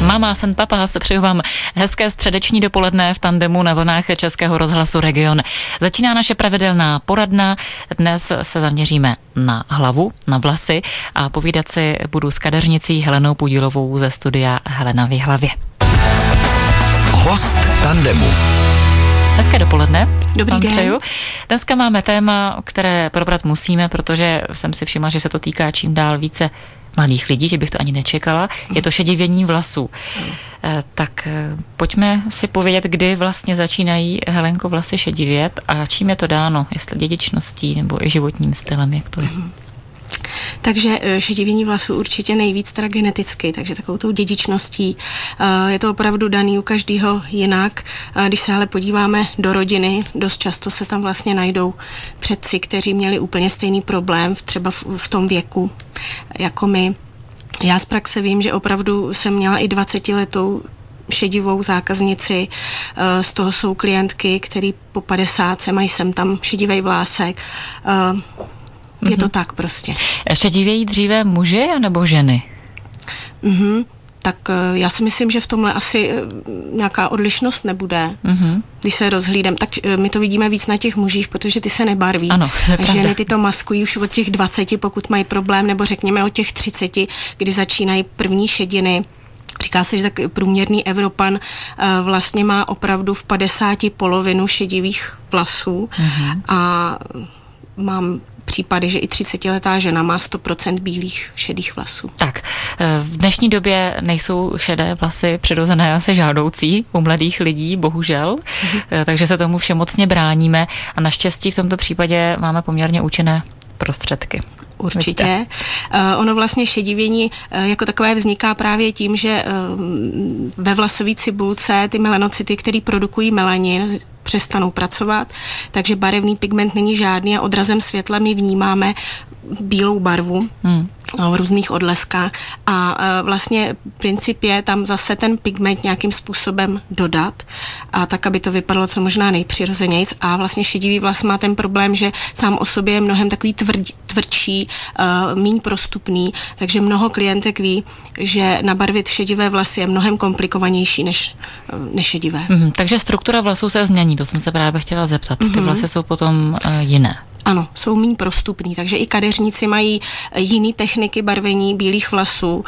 Mama Sen Papa, se přeju vám hezké středeční dopoledne v tandemu na vlnách Českého rozhlasu Region. Začíná naše pravidelná poradna. Dnes se zaměříme na hlavu, na vlasy a povídat si budu s kadeřnicí Helenou Pudílovou ze studia Helena v Jihlavě. Host tandemu. Hezké dopoledne. Dobrý den. Přeju. Dneska máme téma, které probrat musíme, protože jsem si všimla, že se to týká čím dál více mladých lidí, že bych to ani nečekala. Je to šedivění vlasů. Tak pojďme si povědět, kdy vlastně začínají, Helenko, vlasy šedivět a čím je to dáno, jestli dědičností nebo i životním stylem, jak to je. Takže šedivění vlasů určitě nejvíc teda geneticky, takže takovou tou dědičností. Je to opravdu daný u každého jinak. Když se ale podíváme do rodiny, dost často se tam vlastně najdou předci, kteří měli úplně stejný problém, třeba v tom věku, jako my. Já z praxe vím, že opravdu jsem měla i 20letou šedivou zákaznici, z toho jsou klientky, který po 50 mají sem tam šedivý vlásek. Je to tak prostě. Šedivějí dříve muži nebo ženy? Tak já si myslím, že v tomhle asi nějaká odlišnost nebude. Když se rozhlídem, tak my to vidíme víc na těch mužích, protože ty se nebarví. Ano, ženy ty to maskují už od těch 20, pokud mají problém, nebo řekněme od těch 30, kdy začínají první šediny. Říká se, že tak průměrný Evropan vlastně má opravdu v 50 polovinu šedivých vlasů a mám případy, že i 30letá žena má 100% bílých šedých vlasů. Tak, v dnešní době nejsou šedé vlasy přirozené asi žádoucí u mladých lidí, bohužel, takže se tomu všemocně bráníme a naštěstí v tomto případě máme poměrně účinné prostředky. Určitě. Ono vlastně šedivění jako takové vzniká právě tím, že ve vlasové cibulce ty melanocyty, které produkují melanin, přestanou pracovat, takže barevný pigment není žádný a odrazem světla my vnímáme bílou barvu v různých odleskách a vlastně princip je tam zase ten pigment nějakým způsobem dodat a tak, aby to vypadalo co možná nejpřirozenějc a vlastně šedivý vlas má ten problém, že sám o sobě je mnohem takový tvrdší, míň prostupný, takže mnoho klientek ví, že nabarvit šedivé vlasy je mnohem komplikovanější než šedivé. Takže struktura vlasů se změní, to jsem se právě chtěla zeptat. Ty vlasy jsou potom jiné. Ano, jsou méně prostupný, takže i kadeřníci mají jiné techniky barvení bílých vlasů.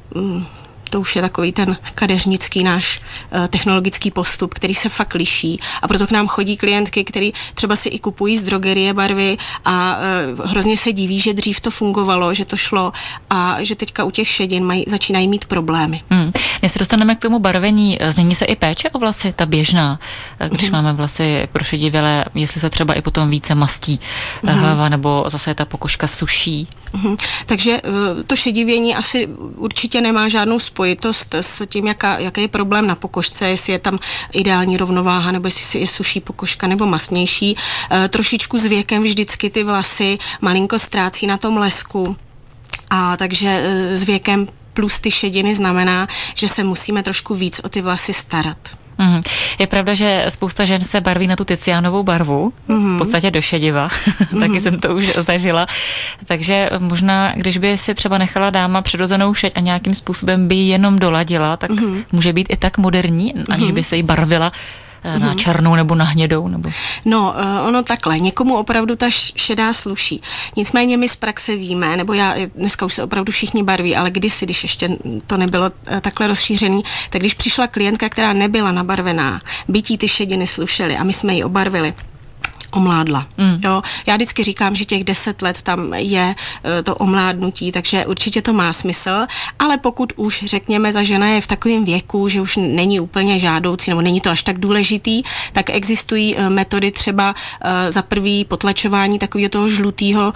To už je takový ten kadeřnický náš technologický postup, který se fakt liší. A proto k nám chodí klientky, který třeba si i kupují z drogerie barvy a hrozně se diví, že dřív to fungovalo, že to šlo a že teďka u těch šedin začínají mít problémy. Než se dostaneme k tomu barvení, změní se i péče o vlasy, ta běžná, když máme vlasy prošedivělé, jestli se třeba i potom více mastí hlava nebo zase ta pokožka suší. Takže to šedivění asi určitě nemá žádnou spojitost s tím, jaký je problém na pokožce, jestli je tam ideální rovnováha, nebo jestli je suší pokožka nebo masnější. Trošičku s věkem vždycky ty vlasy malinko ztrácí na tom lesku a takže s věkem plus ty šediny znamená, že se musíme trošku víc o ty vlasy starat. Je pravda, že spousta žen se barví na tu Tizianovou barvu, v podstatě do šediva, taky jsem to už zažila, takže možná, když by si třeba nechala dáma přirozenou šeď a nějakým způsobem by ji jenom doladila, tak může být i tak moderní, aniž by se jí barvila na černou nebo na hnědou? Nebo... No, ono takhle. Někomu opravdu ta šedá sluší. Nicméně my z praxe víme, nebo dneska už se opravdu všichni barví, ale kdysi, když ještě to nebylo takhle rozšířený, tak když přišla klientka, která nebyla nabarvená, bytí ty šediny slušely a my jsme ji obarvili, omládla. Jo, já vždycky říkám, že těch 10 let tam je to omládnutí, takže určitě to má smysl, ale pokud už, řekněme, ta žena je v takovém věku, že už není úplně žádoucí, nebo není to až tak důležitý, tak existují metody třeba za prvý potlačování takového toho žlutého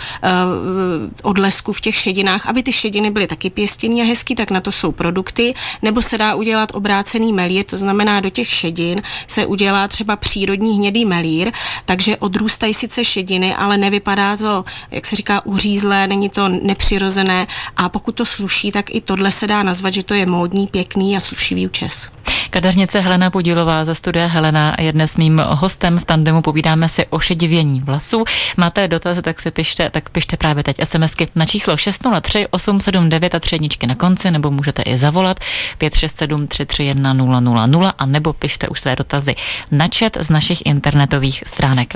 odlesku v těch šedinách, aby ty šediny byly taky pěstěný a hezký, tak na to jsou produkty, nebo se dá udělat obrácený melír, to znamená do těch šedin se udělá třeba přírodní hnědý melír, takže odrůstají sice šediny, ale nevypadá to, jak se říká, uřízlé, není to nepřirozené a pokud to sluší, tak i tohle se dá nazvat, že to je módní, pěkný a slušivý účes. Kadeřnice Helena Podilová ze studia Helena je dnes mým hostem v tandemu. Povídáme si o šedivění vlasů. Máte dotazy, tak pište právě teď SMSky na číslo 603 879 a 3 jedničky na konci, nebo můžete i zavolat 567 331 000 a nebo pište už své dotazy na chat z našich internetových stránek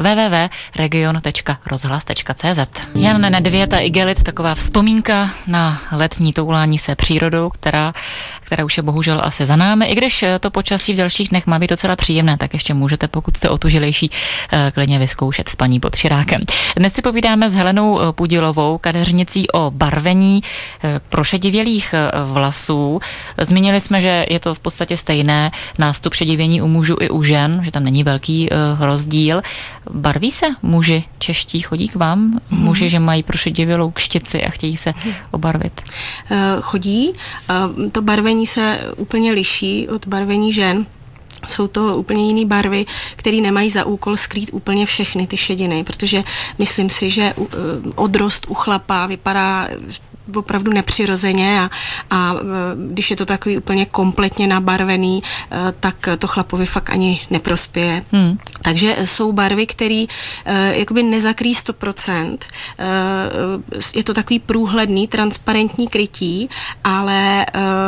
www.region.rozhlas.cz. Jan Nedvěd a Igelit, taková vzpomínka na letní toulání se přírodou, která už je bohužel asi za námi. I když to počasí v dalších dnech má být docela příjemné, tak ještě můžete, pokud jste otužilejší, klidně vyzkoušet spaní pod širákem. Dnes si povídáme s Helenou Pudilovou, kadeřnicí, o barvení prošedivělých vlasů. Zmínili jsme, že je to v podstatě stejné nástup šedivění u mužů i u žen, že tam není velký rozdíl. Barví se muži čeští, chodí k vám? Muži, že mají prošedivělou kštici a chtějí se obarvit? Chodí. To barvení se úplně liší od barvení žen. Jsou to úplně jiné barvy, které nemají za úkol skrýt úplně všechny ty šediny, protože myslím si, že odrost u chlapa vypadá opravdu nepřirozeně a když je to takový úplně kompletně nabarvený, tak to chlapovi fakt ani neprospěje. Takže jsou barvy, které jakoby nezakrýjí 100%. Je to takový průhledný, transparentní krytí, ale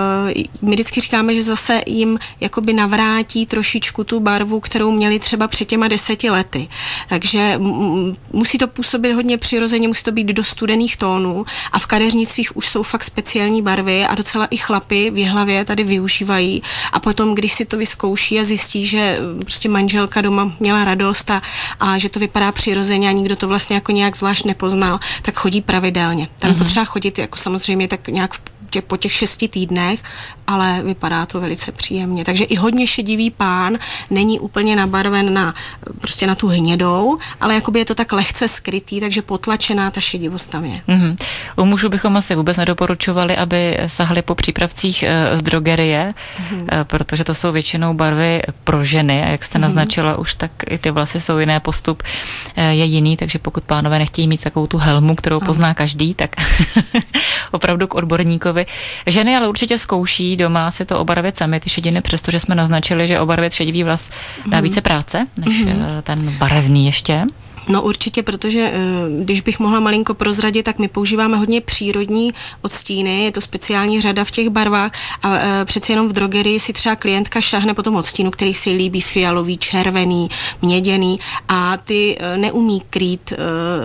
my vždycky říkáme, že zase jim jakoby navrátí trošičku tu barvu, kterou měli třeba před těma 10 lety. Takže musí to působit hodně přirozeně, musí to být do studených tónů a v kadeřnictvích už jsou fakt speciální barvy a docela i chlapi v Jihlavě tady využívají a potom, když si to vyzkouší a zjistí, že prostě manželka doma měla radost a že to vypadá přirozeně a nikdo to vlastně jako nějak zvlášť nepoznal, tak chodí pravidelně. Tam potřeba chodit jako samozřejmě tak nějak po těch 6 týdnech, ale vypadá to velice příjemně. Takže i hodně šedivý pán není úplně nabarven prostě na tu hnědou, ale jakoby je to tak lehce skrytý, takže potlačená ta šedivost tam je. U mužů bychom asi vůbec nedoporučovali, aby sahali po přípravcích z drogerie, protože to jsou většinou barvy pro ženy a jak jste naznačila už, tak i ty vlasy jsou jiné, postup je jiný, takže pokud pánové nechtějí mít takovou tu helmu, kterou pozná každý, tak opravdu k odborníkovi. Ženy ale určitě zkouší doma si to obarvit sami, ty šediny, přestože jsme naznačili, že obarvit šedivý vlas dá více práce, než ten barevný ještě. No určitě, protože když bych mohla malinko prozradit, tak my používáme hodně přírodní odstíny, je to speciální řada v těch barvách a přeci jenom v drogerii si třeba klientka šáhne po tom odstínu, který si líbí, fialový, červený, měděný a ty neumí krýt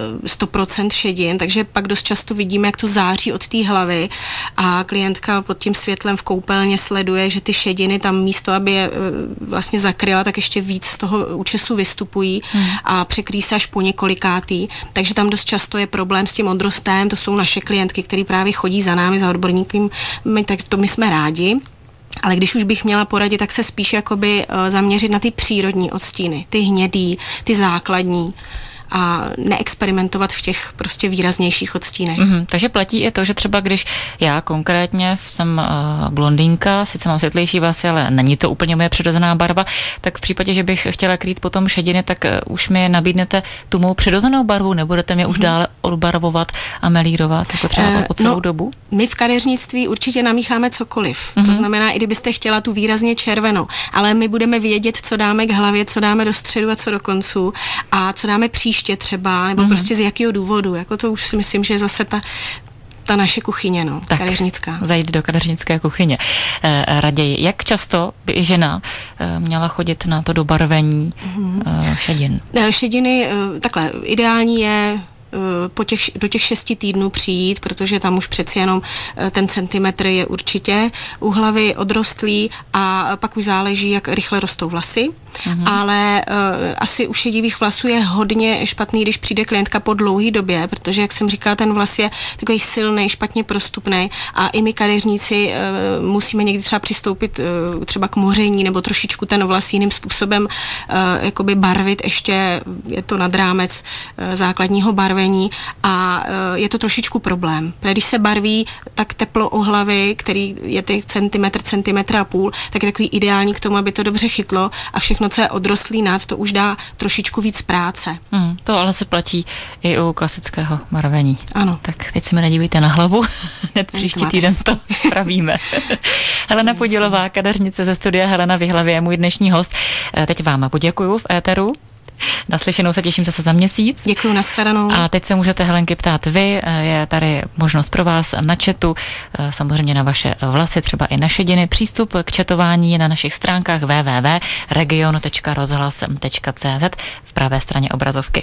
100% šedin, takže pak dost často vidíme, jak to září od té hlavy a klientka pod tím světlem v koupelně sleduje, že ty šediny tam místo, aby je vlastně zakryla, tak ještě víc z toho účesu vystupují a překrýjí se až po několikátý, takže tam dost často je problém s tím odrostem, to jsou naše klientky, které právě chodí za námi, za odborníky, tak to my jsme rádi. Ale když už bych měla poradit, tak se spíš jakoby zaměřit na ty přírodní odstíny, ty hnědý, ty základní a neexperimentovat v těch prostě výraznějších odstínech. Takže platí i to, že třeba když já konkrétně jsem blondýnka, sice mám světlejší vlasy, ale není to úplně moje přirozená barva, tak v případě, že bych chtěla krýt potom šediny, tak už mi nabídnete tu mou přirozenou barvu, nebudete mě už dále odbarvovat a melírovat, jako třeba po celou dobu? My v kadeřnictví určitě namícháme cokoliv. To znamená, i kdybyste chtěla tu výrazně červenou, ale my budeme vědět, co dáme k hlavě, co dáme do středu a co do konců a co dáme příště třeba, nebo prostě z jakého důvodu. Jako to už si myslím, že je zase ta naše kuchyně, tak, kadeřnická. Zajít do kadeřnické kuchyně. Raději, jak často by žena měla chodit na to dobarvení šedin? Šediny, takhle, ideální je do těch 6 týdnů přijít, protože tam už přeci jenom ten centimetr je určitě u hlavy odrostlý a pak už záleží, jak rychle rostou vlasy. Ale asi u šedivých vlasů je hodně špatný, když přijde klientka po dlouhé době, protože, jak jsem říkala, ten vlas je takový silný, špatně prostupný a i my kadeřníci musíme někdy třeba přistoupit třeba k moření nebo trošičku ten vlas jiným způsobem jakoby barvit, ještě je to nad rámec základního barvení barvení a je to trošičku problém. Protože když se barví, tak teplo u hlavy, který je ty centimetr a půl, tak je takový ideální k tomu, aby to dobře chytlo a všechno, co je odrostlý nad, to už dá trošičku víc práce. To ale se platí i u klasického barvení. Ano. Tak teď se mi nedívejte na hlavu, hned příští týden to spravíme. Helena Podílová, kadeřnice ze studia Helena v Jihlavě je můj dnešní host. Teď vám poděkuju v éteru. Naslyšenou se těším zase za měsíc. Děkuju, nashledanou. A teď se můžete Helenky ptát vy, je tady možnost pro vás na chatu, samozřejmě na vaše vlasy, třeba i na šediny. Přístup k chatování je na našich stránkách www.region.rozhlas.cz v pravé straně obrazovky.